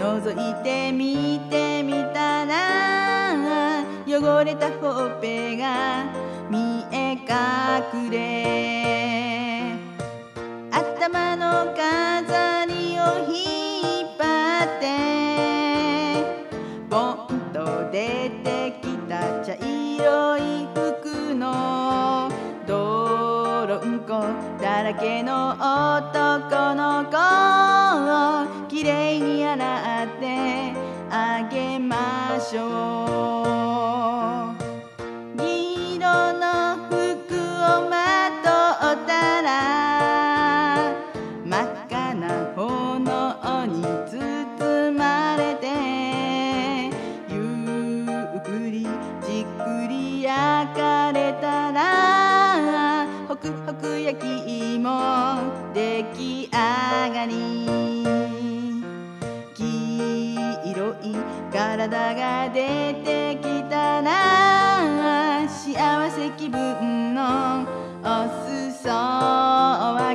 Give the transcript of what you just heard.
覗いてみてみたら汚れたほっぺが見え隠れ、頭の飾りを引っ張ってポンと出てきた茶色い服の泥んこだらけの男の子、きれいに洗ってあげましょう。銀色の服をまとったら真っ赤な炎に包まれて、ゆっくりじっくり焼かれたらホクホク焼き芋出来上がり、黄色い体が出てきたら幸せ気分のお裾分